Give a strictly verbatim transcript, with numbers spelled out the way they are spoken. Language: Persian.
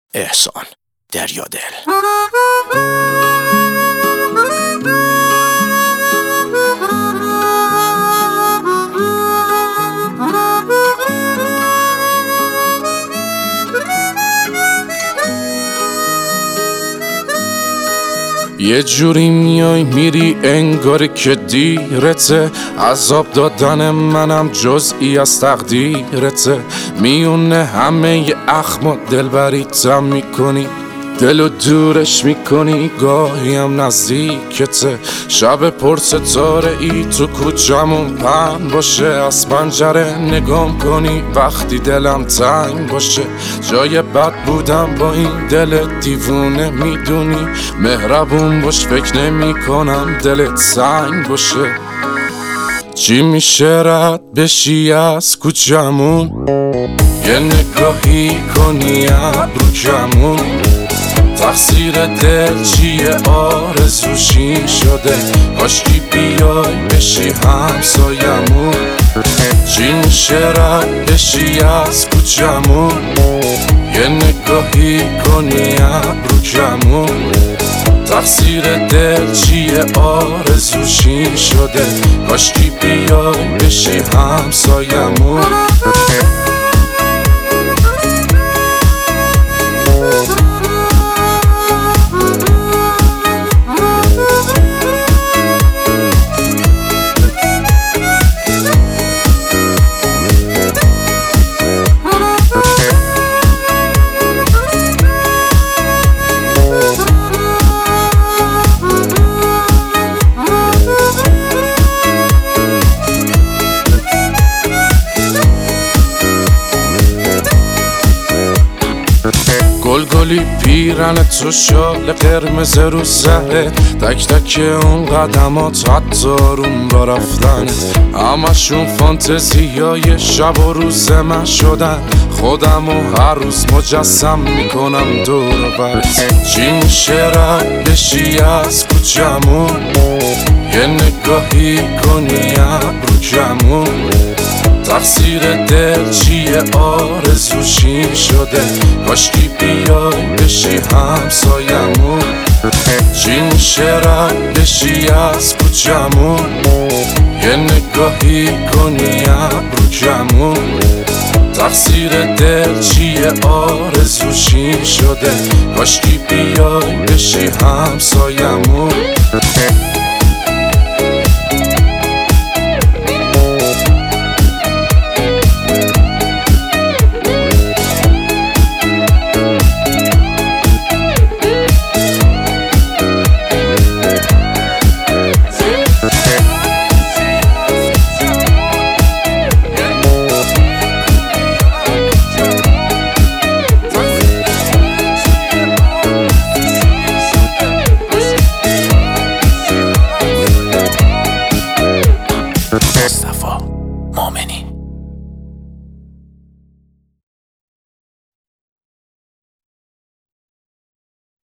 احسان دریادل. یه جوری میای میری انگار که دیرته، عذاب دادن منم جزئی از تقدیرته. میونه همه ی اخم و دلبریتم میکنی، دلو دورش میکنی، گاهی هم نزدیکته. شب پر ستاره ای تو کوچمون پهن باشه، از پنجره نگام کنی وقتی دلم تنگ باشه. جای بد بودم با این دل دیوونه، میدونی مهربون باش فکر نمی کنم دلت سنگ باشه. چی میشه رد بشی از کوچمون، یه نگاهی کنی ابرو کمون. تقصیر دل چیه آرزوشی شده، کاشکی بیای بشی همسایمون. چی میشه رد بشی از کوچمون، یه نگاهی کنی ابرو کمون. تقصیر دل چیه آرزوشی شده، کاشکی بیای بشی همسایمون. گلگلی پیرن تو شال قرمز رو سرت، تک تک اون قدمات حتی روم با رفتن. همشون فانتزیای شب و روز من شدن، خودم و هر روز مجسم میکنم دور و بر. چی میشه رد بشی از کوچمون، یه نگاهی کنی ابرو کمون. تقصیر دل چیه آرزوشی شده، کاشکی بیای بشی همسایمون. چی میشه رد بشی از کوچمون، یه نگاهی کنی ابرو کمون. تقصیر دل چیه آرزوشی شده، کاشکی بیای بشی همسایمون. مصطفی مؤمنی.